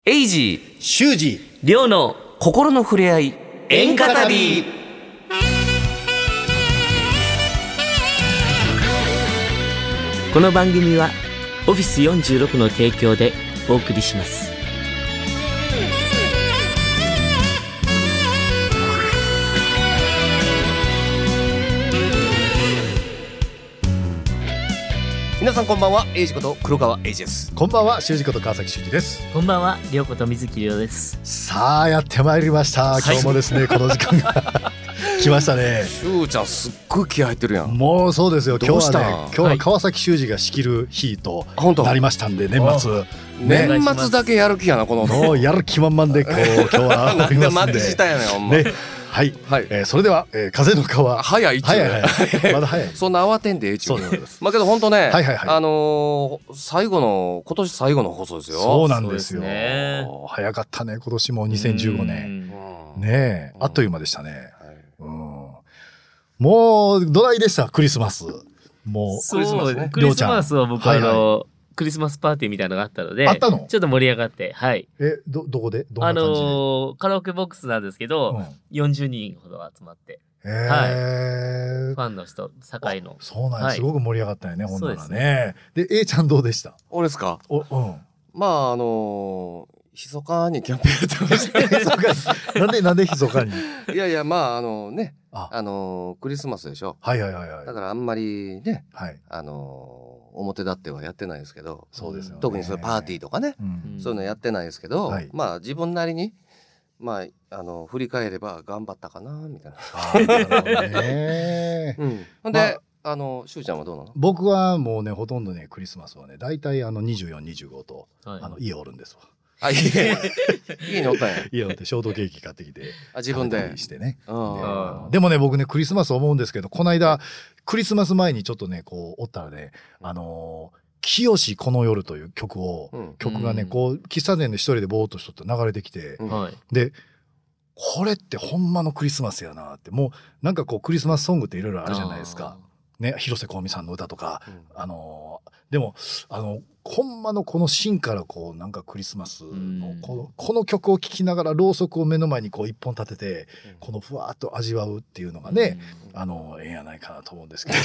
エイジー修二リョウの心の触れ合い演歌旅。この番組はオフィス46の提供でお送りします。 皆さんこんばんは。エイジこと黒川エイジです。 こんばんは。修二こと川崎修二です。 こんばんは、リョウこと水木リョウです。 さあやってまいりました。今日もですね、この時間が来ましたね。 修ちゃんすっごい気合入ってるやん。 もうそうですよ。今日はね、今日ははい川崎修二が仕切る日となりましたんで、年末年末だけやる気やなこのもうやる気満々で今日はなんでマおりますんでジしたやねんほんま、 ね、はい、 はいそれでは、風の川早いっちゅうね早いまだ早いそんな慌てんでええっちゅうねそうですまあけど本当ね、 はいはいはい今年最後の放送ですよ。 そうなんですよ。 そうですね。 早かったね。今年も2015年うんねえ、あっという間でしたね。 はいもうどないでしたクリスマス。もうそうクリスマスねクリスマスは僕はいはクリスマスパーティーみたいなのがあったので、 あったのちょっと盛り上がって、はい。 どこでどんな感じで、 カラオケボックスなんですけど、40人ほど集まって、ファンの人、堺の。 そうなんです、 はいすごく盛り上がったよね、ほんならそうね。で A ちゃんどうでした？ 俺ですか。 うんまあ密かにキャンペーンやってましたなんで密かにいやいやまあねあクリスマスでしょ。 はいはいはいはい。 だからあんまりねはい、 表立ってはやってないですけど、 そうですよね。 特にそれパーティーとかね、 うんそういうのやってないですけど、 はいまあ自分なりにまあ振り返れば頑張ったかなみたいな。 なるほどねほんでしゅうちゃんはどうなの？ 僕はもうねほとんどねクリスマスはねだいたい24、25と、 はい家おるんですわ。 あ家におったんや。 家おってショートケーキ買ってきて自分で食べたりしてね。 うんでもね僕ねクリスマス思うんですけど、この間クリスマス前にちょっとねこうおったらね清この夜という曲がねこう喫茶店で一人でぼーっとしとって流れてきて、 はい。 でこれってほんまのクリスマスやなって、もうなんかこうクリスマスソングっていろいろあるじゃないですかね、広瀬香美さんの歌とか、でもほんまのこの芯からこうなんかクリスマスのこの曲を聴きながらろうそくを目の前にこう一本立ててこのふわっと味わうっていうのがね、ええんやないかなと思うんですけど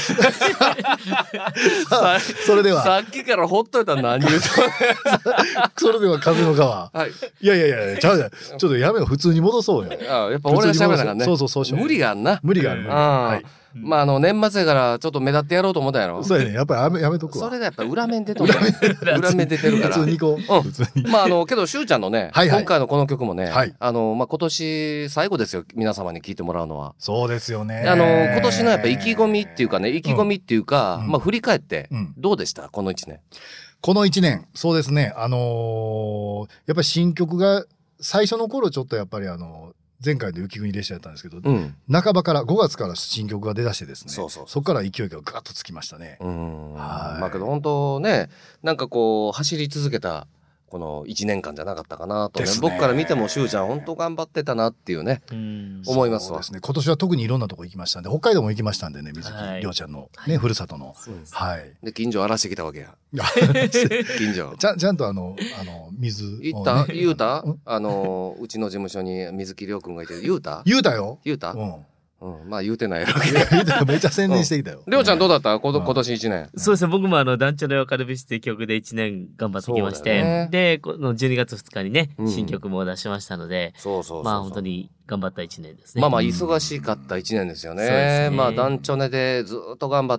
さあそれではさっきからほっといたら何言うとそれでは風の川、 はい。 いやちゃうじゃん、ちょっとやめよ、普通に戻そうよ。 やっぱ俺が喋らなあかんね。 そうしよう。 無理があんな。 無理がある。はい。 まあ年末やからちょっと目立ってやろうと思ったやろ。 そうやね、やっぱりやめとくわ。 それがやっぱ裏面出とんだよ。裏面出てるから普通に行こう。普通に。 まあけどしゅうちゃんのね、 はいはい今回のこの曲もね、 はいまあ今年最後ですよ、皆様に聞いてもらうのは。 そうですよね。 今年のやっぱ意気込みっていうかね、まあ振り返ってどうでしたこの1年。 この1年、そうですね。やっぱり新曲が最初の頃ちょっとやっぱり前回の雪国列車やったんですけど、半ばから5月から新曲が出だしてですね、そこから勢いがガッとつきましたね。 まあけど本当ね、なんかこう走り続けたこの1年間じゃなかったかなとね、僕から見てもしゅうちゃん本当頑張ってたなっていうね、思いますわ。 そうですね。今年は特にいろんなとこ行きましたんで、北海道も行きましたんでね、水木りょうちゃんのね、ふるさとの。はい。 で近所荒らしてきたわけや。近所。 ちゃんと水をね。 言うたうちの事務所に水木亮君がいて言うたよ。 言うたまあ言うてないやろめっちゃ宣伝してきたよ。 りょうちゃんどうだった今年1年。 そうですね、僕も団地のよかるびしっていう曲で1年頑張ってきまして、で、この12月2日にね、新曲も出しましたので、まあ本当に頑張った1年ですね。 まあ忙しかった1年ですよね。まあ団地ネでずっと頑張って、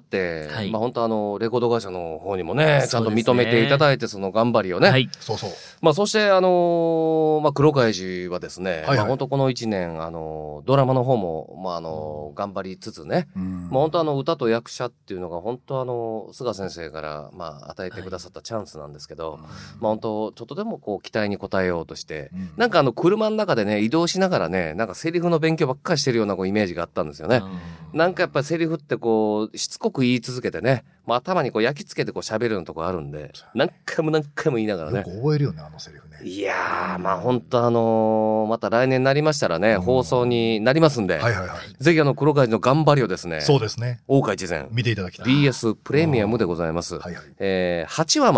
まあ本当レコード会社の方にもね、ちゃんと認めていただいて、その頑張りをね。 そう。 まあそしてまあ黒川寺はですね、まあ本当この1年ドラマの方もまあ頑張りつつね、まあ本当歌と役者っていうのが本当菅先生からまあ与えてくださったチャンスなんですけど、まあ本当ちょっとでもこう期待に応えようとして、なんか車の中でね移動しながらね、なんかセリフの勉強ばっかりしてるようなこうイメージがあったんですよね。なんかやっぱりセリフってこうしつこく言い続けてね、まあ、頭にこう焼き付けてこう喋るようなとこあるんで、何回も言いながらね。 よく覚えるよね、セリフね。 いやー、まあ本当また来年になりましたらね、放送になりますんで、ぜひ黒川の頑張りをですね、 そうですね。 大岡越前見ていただきたい。 BS プレミアムでございます。8話まで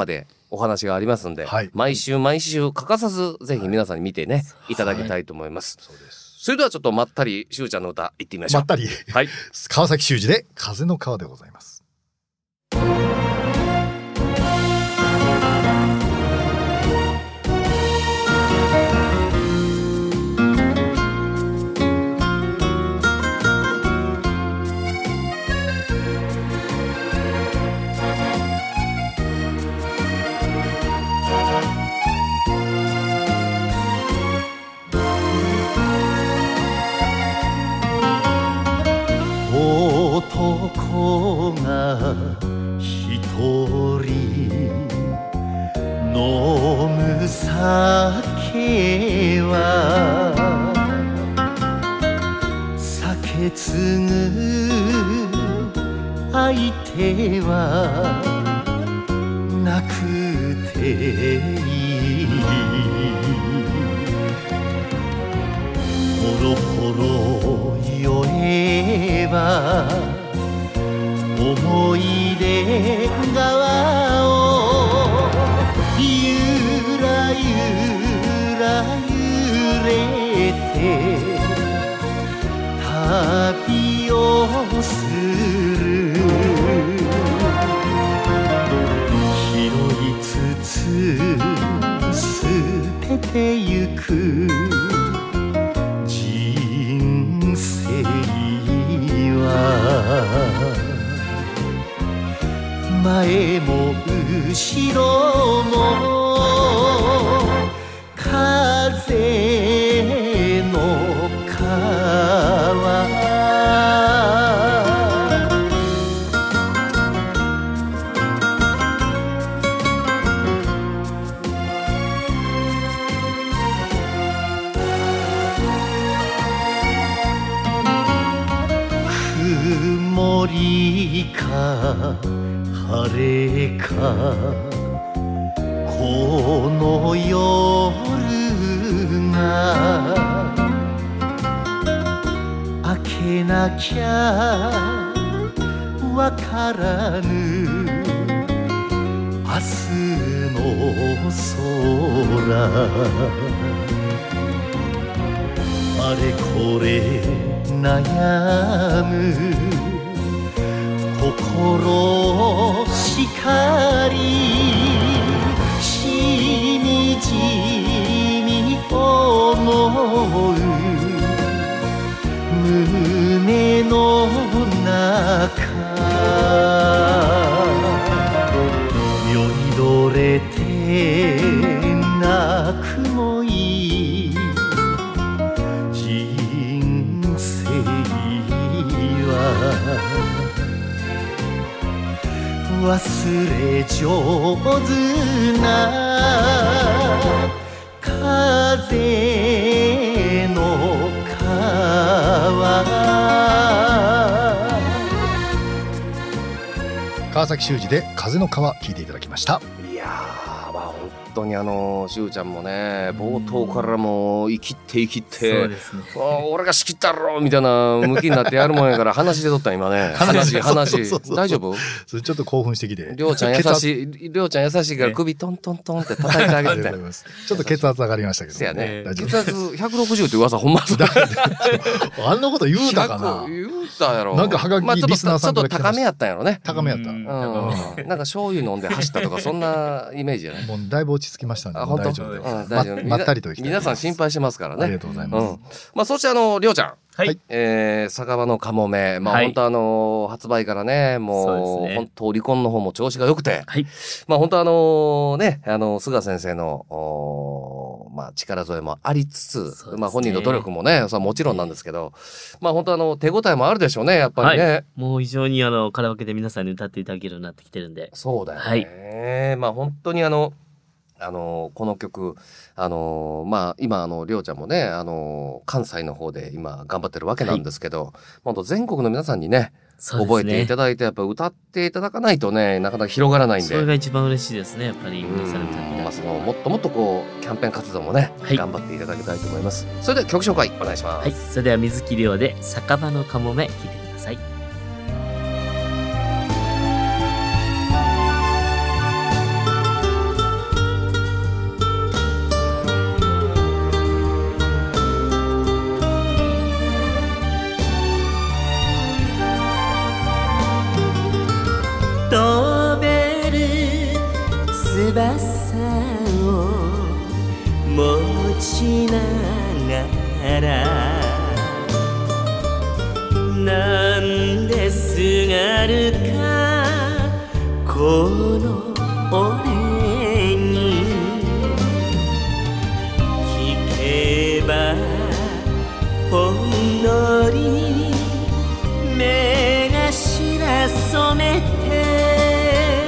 お話がありますんで、 はい、 毎週欠かさずぜひ皆さんに見てね、いただきたいと思います。 そうです。 それではちょっとまったりしゅうちゃんの歌いってみましょう。 まったり、 はい、 川崎修二で風の川でございます。 男が一人飲む酒は酒継ぐ相手はなくていい。ほろほろ酔えば思い出川をゆらゆら揺れて旅をする。拾いつつ捨ててゆく人生は前も後ろも風の川。曇りか晴れかこの夜が明けなきゃわからぬ明日の空。あれこれ悩む心しかりしみじみ思う胸の中。酔いどれて泣くもいい人生は忘れ上手な風の川。 川崎修二で風の川聞いていただきました。 いやー、まあ本当にしゅうちゃんもね、冒頭からもう生きってそうですね、 俺が仕切ったろみたいな向きになってやるもんやから話でとった今ね。話大丈夫？ それちょっと興奮してきて。 りょうちゃん優しいから首トントントンって叩いてあげて。 ちょっと血圧上がりましたけど。 そうやね。血圧160って噂ほんまだ。 あんなこと言うたかな。 言うたやろ。 なんかはがきリスナーさんからちょっと高めやったんやろね。 高めやった。 なんか醤油飲んで走ったとかそんなイメージじゃない。 もうだいぶ落ち着きましたんで。大丈夫です。まったりと皆さん心配してますからね。 ありがとうございます。 まあそしてりょうちゃん。 はい。 酒場のかもめ、まあ本当発売からね、もう本当オリコンの方も調子が良くて、 はい。 まあ本当ね、菅先生のまあ力添えもありつつ、まあ本人の努力もね、それはもちろんなんですけど、まあ本当手応えもあるでしょうね、やっぱりね。はい、 もう非常にカラオケで皆さんに歌っていただけるようになってきてるんで。 そうだよね。はい、まあ本当にこの曲、まあ、今、りょうちゃんもね、関西の方で今頑張ってるわけなんですけど、はい、本当全国の皆さんにね、覚えていただいて、やっぱ歌っていただかないとね、なかなか広がらないんで。 それが一番嬉しいですね、やっぱり皆さんに歌っていただいて。 もっともっとこう、キャンペーン活動もね、はい、頑張っていただきたいと思います。それでは曲紹介お願いします。 はい、それでは水木亮で酒場のかもめ、聴いてください。 さを持ちながらなんですがるかこの俺に聞けばほんのり目頭染めて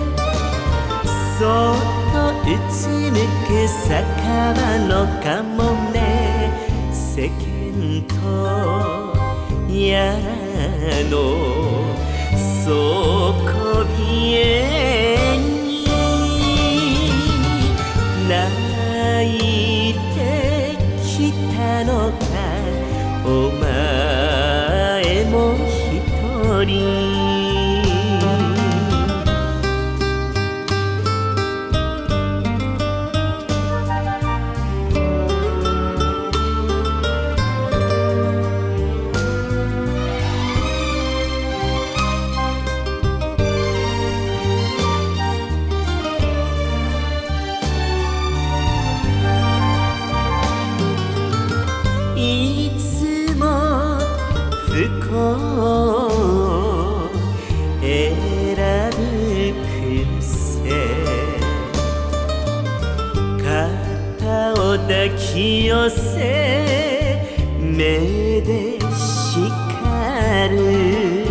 そっとうつむく酒場のかもめ世間とやらの底冷えに泣いてきたのかお前も一人抱き寄せ目で叱る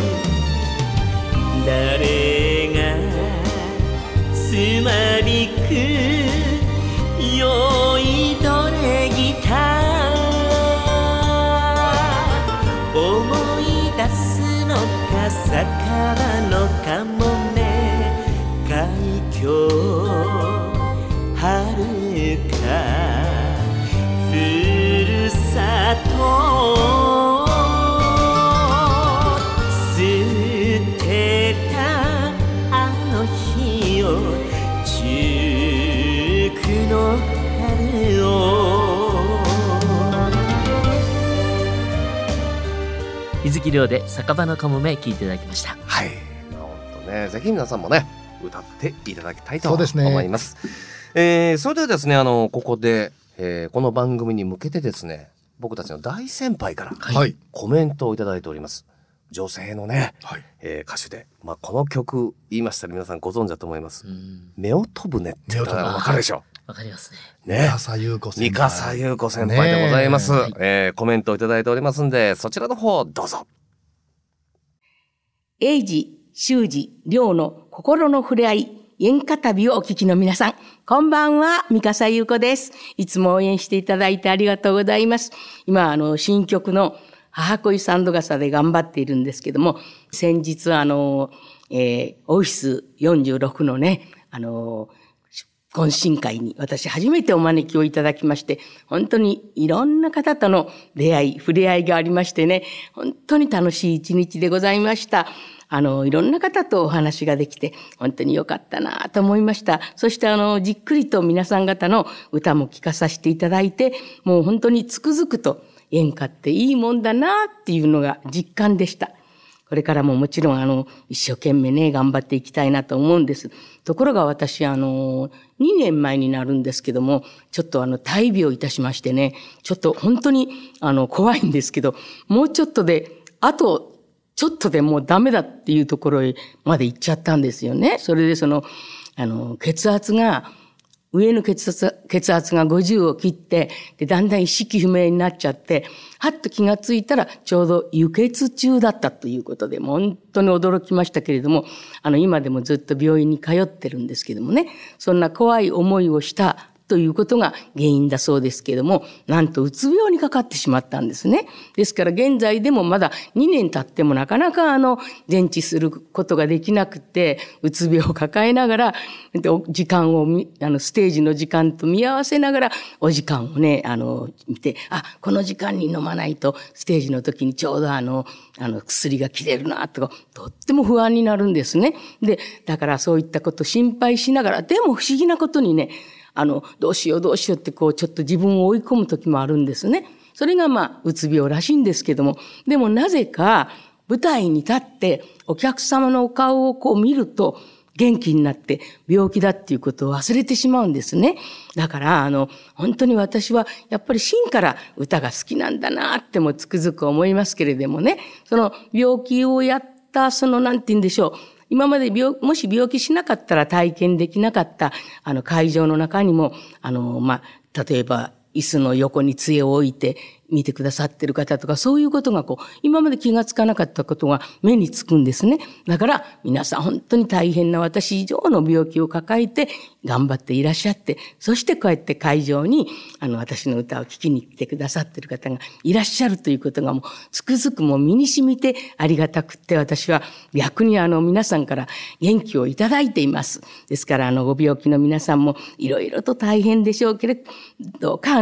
誰がつまびく酔いどれギター思い出すのか酒場のかもめ海峡遥かふるさと捨てたあの日を19の春を水木亮で酒場のかもめ聞いていただきました。 はい、本当ね、ぜひ皆さんもね歌っていただきたいと思います。それではですね、ここで、この番組に向けてですね、僕たちの大先輩から、はい、コメントをいただいております。女性のね、はい、歌手で、この曲言いましたら皆さんご存知だと思います。夫婦船ってわかるでしょ。 わかりますね。 三笠優子先輩。 三笠優子先輩でございます。はい、コメントをいただいておりますんで、そちらの方どうぞ。 英治、修治、亮の心の触れ合い。演歌旅をお聞きの皆さん、こんばんは、三笠優子です。いつも応援していただいてありがとうございます。今、新曲の母恋サンド傘で頑張っているんですけども、先日オフィス46のね、懇親会に私初めてお招きをいただきまして、本当にいろんな方との出会い、触れ合いがありましてね、本当に楽しい一日でございました。いろんな方とお話ができて、本当に良かったなと思いました。そしてじっくりと皆さん方の歌も聴かさせていただいて、もう本当につくづくと演歌っていいもんだなっていうのが実感でした。これからももちろん一生懸命ね、頑張っていきたいなと思うんです。ところが私2年前になるんですけども、ちょっと大病いたしましてね、ちょっと本当に怖いんですけど、もうちょっとで、あとちょっとでもうダメだっていうところへまで行っちゃったんですよね。それで血圧が、上の血圧が50を切って、で、だんだん意識不明になっちゃって、はっと気がついたらちょうど輸血中だったということで、本当に驚きましたけれども、今でもずっと病院に通ってるんですけどもね、そんな怖い思いをしたということが原因だそうですけれども、なんとうつ病にかかってしまったんですね。ですから現在でもまだ2年経ってもなかなか全治することができなくて、うつ病を抱えながら、時間をステージの時間と見合わせながら、お時間をね、見て、この時間に飲まないと、ステージの時にちょうど薬が切れるな、とか、とっても不安になるんですね。で、だからそういったこと心配しながら、でも不思議なことにね、どうしようってちょっと自分を追い込む時もあるんですね。それがうつ病らしいんですけども、でもなぜか舞台に立ってお客様のお顔を見ると、 元気になって病気だっていうことを忘れてしまうんですね。だから本当に私はやっぱり真から歌が好きなんだなってもつくづく思いますけれどもね、その病気をやったなんて言うんでしょう、今までもし病気しなかったら体験できなかった会場の中にも例えば椅子の横に杖を置いて見てくださってる方とか、そういうことが今まで気がつかなかったことが目につくんですね。だから皆さん本当に大変な私以上の病気を抱えて頑張っていらっしゃって、そしてこうやって会場に私の歌を聴きに来てくださってる方がいらっしゃるということがもうつくづくもう身に染みてありがたくって、私は逆に皆さんから元気をいただいています。ですからご病気の皆さんもいろいろと大変でしょうけれど、どうか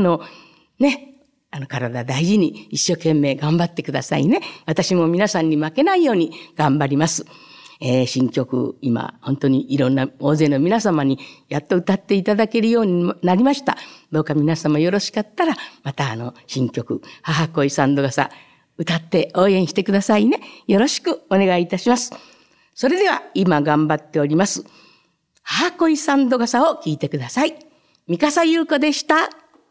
体大事に一生懸命頑張ってくださいね。私も皆さんに負けないように頑張ります。新曲、今、本当にいろんな大勢の皆様にやっと歌っていただけるようになりました。どうか皆様よろしかったら、また新曲、母恋三度笠、歌って応援してくださいね。よろしくお願いいたします。それでは、今頑張っております、母恋三度笠を聴いてください。三笠優子でした。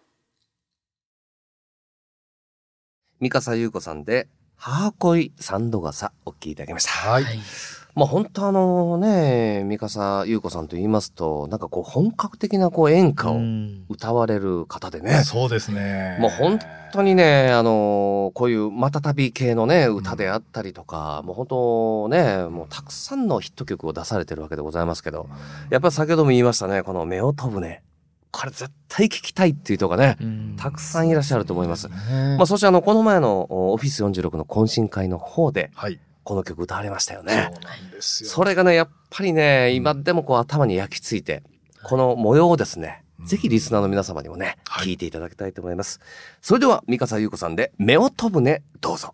三笠優子さんで母恋三度笠お聴きいただきました。 はい。 本当三笠優子さんと言いますと、なんか本格的な演歌を歌われる方でね。 そうですね。 もう本当にね、こういうまたたび系のね、歌であったりとか、もう本当ね、もうたくさんのヒット曲を出されてるわけでございますけど、やっぱり先ほども言いましたね、この夫婦舟。これ絶対聞きたいっていう人がね、たくさんいらっしゃると思います。そしてこの前のオフィス46の懇親会の方で、この曲歌われましたよね。 そうなんですよ。 それがね、やっぱりね、今でも頭に焼き付いて、この模様をですね、ぜひリスナーの皆様にもね、聞いていただきたいと思います。それでは、三笠優子さんで、夫婦舟、どうぞ。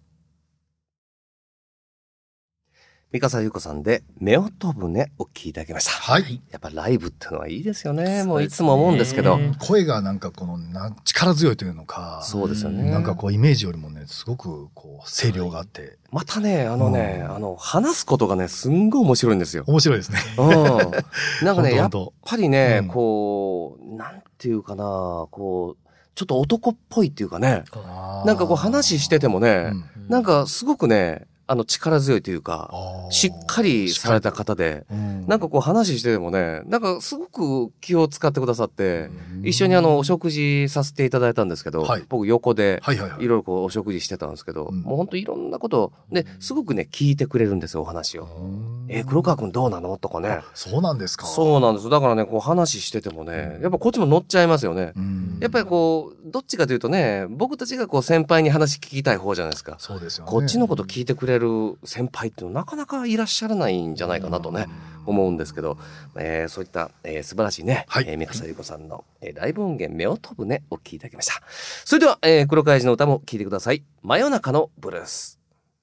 三笠優子さんで夫婦舟お聴きいただきました。 はい。 やっぱライブってのはいいですよね。もういつも思うんですけど。 声がなんか力強いというのか。 そうですよね。 なんかイメージよりもね、すごく声量があって。 またね、話すことがね、すんごい面白いんですよ。 面白いですね。 なんかね、やっぱりね、なんていうかな、ちょっと男っぽいっていうかね、なんか話しててもね、なんかすごくね、力強いというか、しっかりされた方で、なんか話しててもね、なんかすごく気を使ってくださって、一緒にお食事させていただいたんですけど、僕横でいろいろお食事してたんですけど、もう本当いろんなことで、すごくね、聞いてくれるんですよ、お話を。黒川くんどうなのとかね。 そうなんですか。 そうなんです。だからね、話しててもね、やっぱこっちも乗っちゃいますよね。やっぱりどっちかというとね、僕たちが先輩に話聞きたい方じゃないですか。 そうですよね。 こっちのこと聞いてくれる先輩っていうのなかなかいらっしゃらないんじゃないかなとね、思うんですけど、そういった、素晴らしいね、三笠優子さんの、ライブ音源夫婦舟お聴きいただきました。それでは、黒川寺の歌も聴いてください。真夜中のブルース。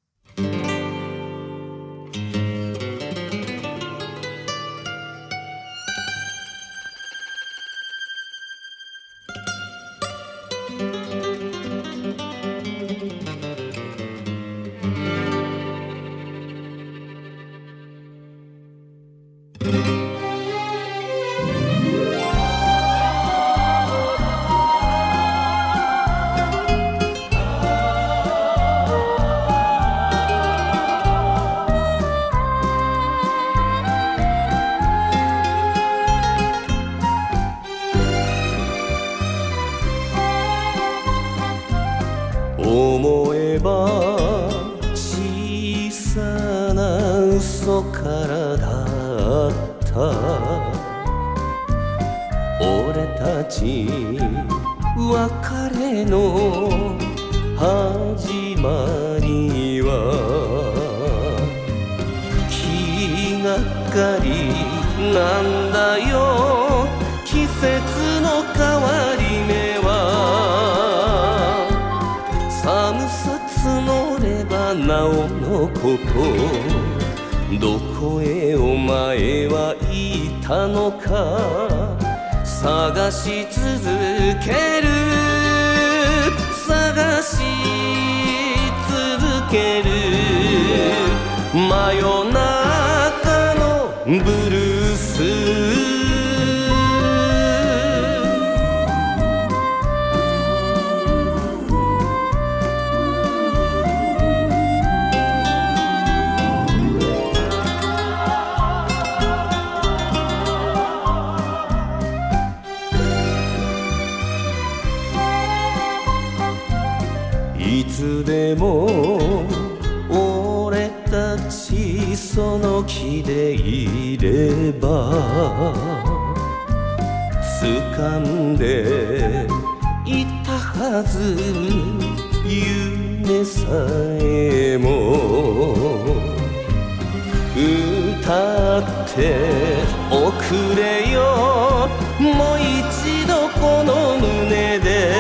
思えば小さな嘘からだった俺たち別れの始まりは気がかりなんだよ季節の変わり目は寒さ募ればなおのことどこへお前は行ったのか探し続ける探し続ける真夜中のブルーいつでも俺たちその気でいれば掴んでいたはず夢さえも歌っておくれよもう一度この胸で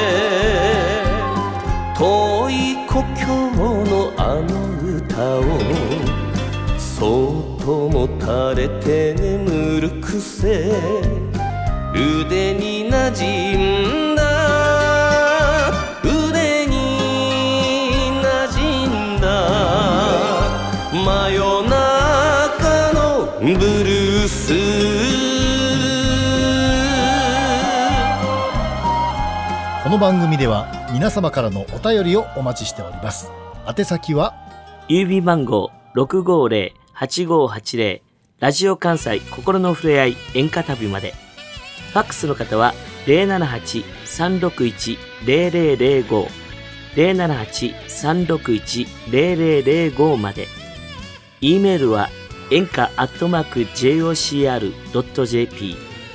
遠い故郷のあの歌をそっともたれて眠る癖腕に馴染んだ腕に馴染んだ真夜中のブルースこの番組では皆様からのお便りをお待ちしております。宛先は郵便番号 650-8580 ラジオ関西心のふれあい演歌旅まで。ファックスの方は 078-361-0005 078-361-0005 まで。E メールは演歌@jocr.jp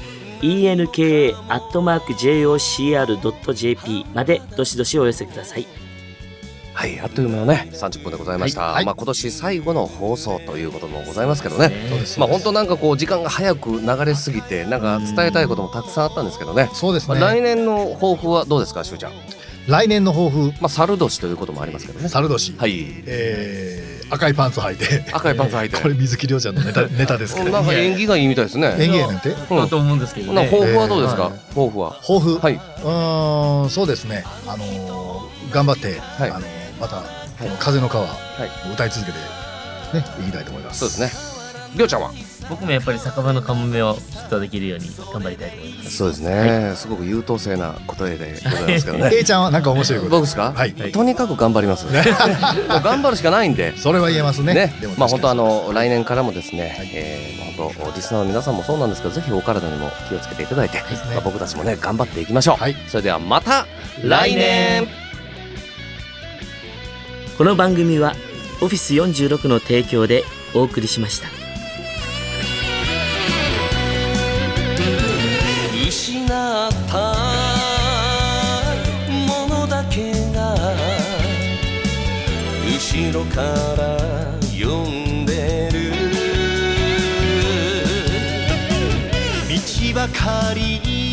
enka@jocr.jp までどしどしお寄せください。 はい、あっという間のね30分でございました、今年最後の放送ということもございますけどね、本当なんかこう時間が早く流れすぎてなんか伝えたいこともたくさんあったんですけどね。 そうですね、 来年の抱負はどうですか、しゅうちゃん。 来年の抱負、 猿年ということもありますけどね。 猿年、 はい、 赤いパンツ履いて赤いパンツ履いてこれ水木亮ちゃんのネタですけど、 なんか縁起がいいみたいですね。 縁起やねんて、 だと思うんですけどね。 抱負はどうですか、抱負は。 抱負、 はい、 そうですね、頑張って、またこの風の川を歌い続けてね、いきたいと思います。 そうですね。りょうちゃんは。 僕もやっぱり酒場のカモメをヒットできるように頑張りたいと思います。 そうですね、すごく優等生な答えでございますけどね。 A ちゃんはなんか面白いこと。 僕ですか、とにかく頑張ります頑張るしかないんで。 それは言えますね。 本当来年からもですね、本当リスナーの皆さんもそうなんですけど、ぜひお体にも気をつけていただいて、僕たちもね頑張っていきましょう。それではまた来年。 この番組はオフィス46の提供でお送りしました。 失ったものだけが後ろから呼んでる道ばかり